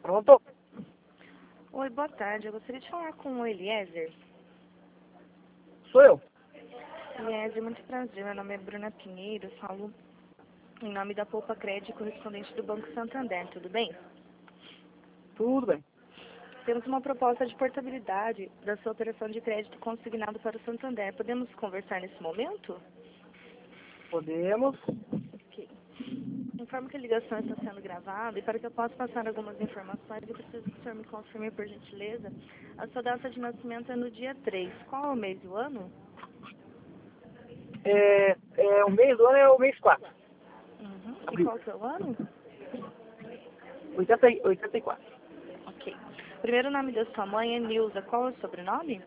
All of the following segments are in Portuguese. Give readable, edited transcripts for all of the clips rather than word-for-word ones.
Pronto? Oi, boa tarde. Eu gostaria de falar com o Eliezer. Sou eu. Eliezer, muito prazer. Meu nome é Bruna Pinheiro. Falo em nome da Poupa Crédito, correspondente do Banco Santander. Tudo bem? Tudo bem. Temos uma proposta de portabilidade da sua operação de crédito consignado para o Santander. Podemos conversar nesse momento? Podemos. Ok. Informo que a ligação está sendo gravada e para que eu possa passar algumas informações, eu preciso que o senhor me confirme, por gentileza, a sua data de nascimento é no dia 3. Qual é o mês e o ano? O mês do ano é o mês 4. Uhum. E Abril. qual que é o ano? 84. Ok. O primeiro nome da sua mãe é Nilza. Qual é o sobrenome?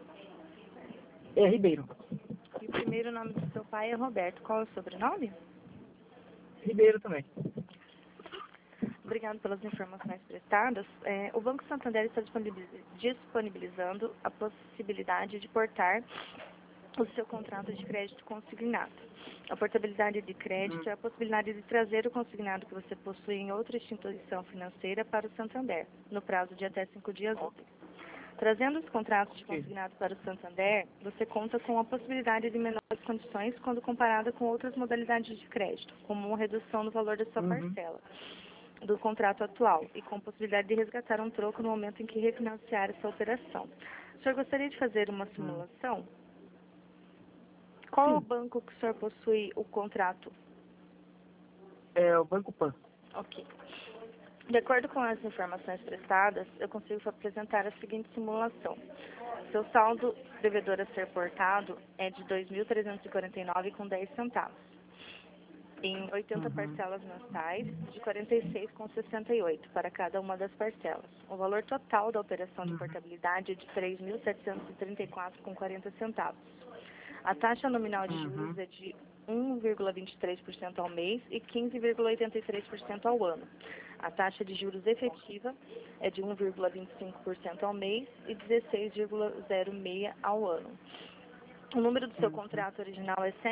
É Ribeiro. E o primeiro nome do seu pai é Roberto. Qual é o sobrenome? Ribeiro também. Obrigado pelas informações prestadas. O Banco Santander está disponibilizando a possibilidade de portar o seu contrato de crédito consignado. A portabilidade de crédito é a possibilidade de trazer o consignado que você possui em outra instituição financeira para o Santander, no prazo de até 5 dias úteis. Trazendo os contratos de consignado para o Santander, você conta com a possibilidade de menores condições quando comparada com outras modalidades de crédito, como uma redução no valor da sua parcela do contrato atual e com possibilidade de resgatar um troco no momento em que refinanciar essa operação. O senhor gostaria de fazer uma simulação? Qual é o Sim. banco que o senhor possui o contrato? É o Banco Pan. Ok. De acordo com as informações prestadas, eu consigo apresentar a seguinte simulação. Seu saldo devedor a ser portado é de R$ 2.349,10, em 80 parcelas mensais de R$ 46,68 para cada uma das parcelas. O valor total da operação de portabilidade é de R$ 3.734,40. A taxa nominal de juros é de 1,23% ao mês e 15,83% ao ano. A taxa de juros efetiva é de 1,25% ao mês e 16,06% ao ano. O número do seu contrato original é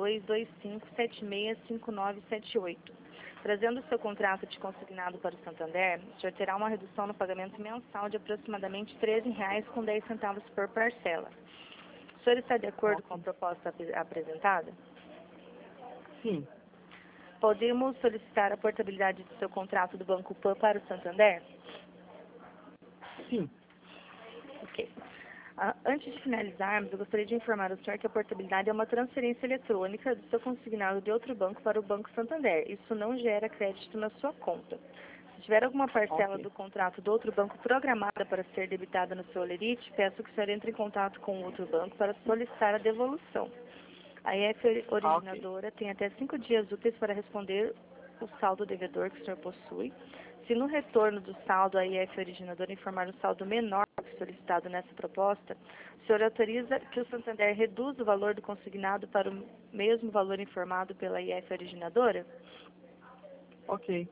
7225765978. Trazendo o seu contrato de consignado para o Santander, o senhor terá uma redução no pagamento mensal de aproximadamente R$ 13,10 por parcela. O senhor está de acordo com a proposta apresentada? Sim. Podemos solicitar a portabilidade do seu contrato do Banco Pan para o Santander? Sim. Ok. Antes de finalizarmos, eu gostaria de informar o senhor que a portabilidade é uma transferência eletrônica do seu consignado de outro banco para o Banco Santander. Isso não gera crédito na sua conta. Se tiver alguma parcela do contrato do outro banco programada para ser debitada no seu Olerite, peço que o senhor entre em contato com o outro banco para solicitar a devolução. A IF originadora tem até 5 dias úteis para responder o saldo devedor que o senhor possui. Se no retorno do saldo a IF originadora informar um saldo menor que solicitado nessa proposta, o senhor autoriza que o Santander reduza o valor do consignado para o mesmo valor informado pela IF originadora? Ok.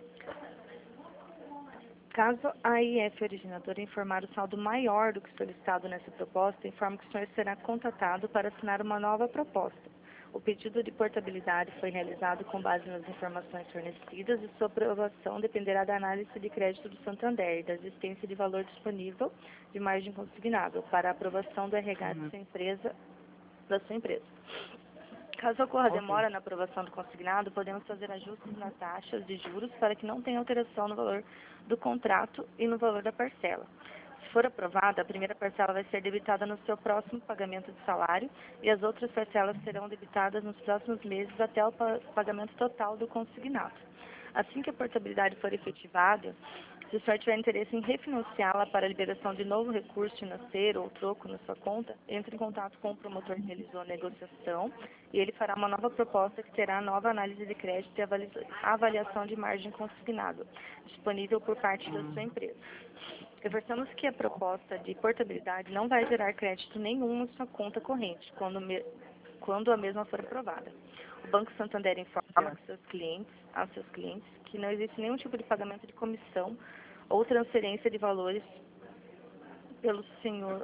Caso a IF originadora informar o saldo maior do que solicitado nessa proposta, informo que o senhor será contatado para assinar uma nova proposta. O pedido de portabilidade foi realizado com base nas informações fornecidas e sua aprovação dependerá da análise de crédito do Santander e da existência de valor disponível de margem consignável para a aprovação do RH de da sua empresa. Caso ocorra demora na aprovação do consignado, podemos fazer ajustes nas taxas de juros para que não tenha alteração no valor do contrato e no valor da parcela. Se for aprovada, a primeira parcela vai ser debitada no seu próximo pagamento de salário e as outras parcelas serão debitadas nos próximos meses até o pagamento total do consignado. Assim que a portabilidade for efetivada, se o senhor tiver interesse em refinanciá-la para a liberação de novo recurso financeiro ou troco na sua conta, entre em contato com o promotor que realizou a negociação e ele fará uma nova proposta que terá nova análise de crédito e avaliação de margem consignado, disponível por parte da sua empresa. Reforçamos que a proposta de portabilidade não vai gerar crédito nenhum na sua conta corrente, quando a mesma for aprovada. O Banco Santander informa aos seus clientes que não existe nenhum tipo de pagamento de comissão ou transferência de valores pelo senhor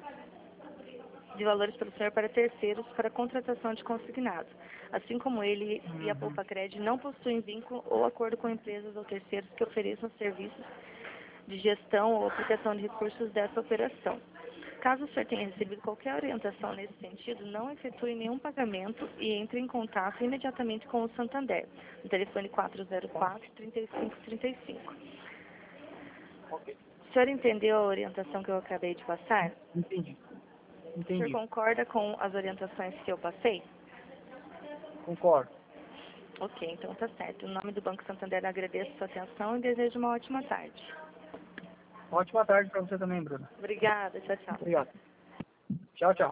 para terceiros para contratação de consignado. Assim como ele e a Poupa Crédito não possuem vínculo ou acordo com empresas ou terceiros que ofereçam serviços de gestão ou aplicação de recursos dessa operação. Caso o senhor tenha recebido qualquer orientação nesse sentido, não efetue nenhum pagamento e entre em contato imediatamente com o Santander, no telefone 404-3535. Ok. O senhor entendeu a orientação que eu acabei de passar? Entendi. O senhor Entendi. concorda com as orientações que eu passei? Concordo. Ok, então tá certo. Em nome do Banco Santander, agradeço a sua atenção e desejo uma ótima tarde. Ótima tarde para você também, Bruna. Obrigada, tchau, tchau. Obrigado. Tchau, tchau.